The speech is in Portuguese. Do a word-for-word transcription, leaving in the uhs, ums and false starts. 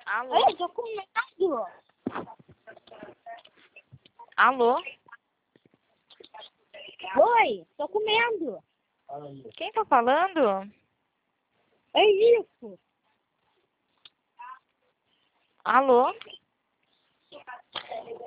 Alô? Oi, tô comendo. Alô? Oi, tô comendo. Quem tá falando? É isso. Alô?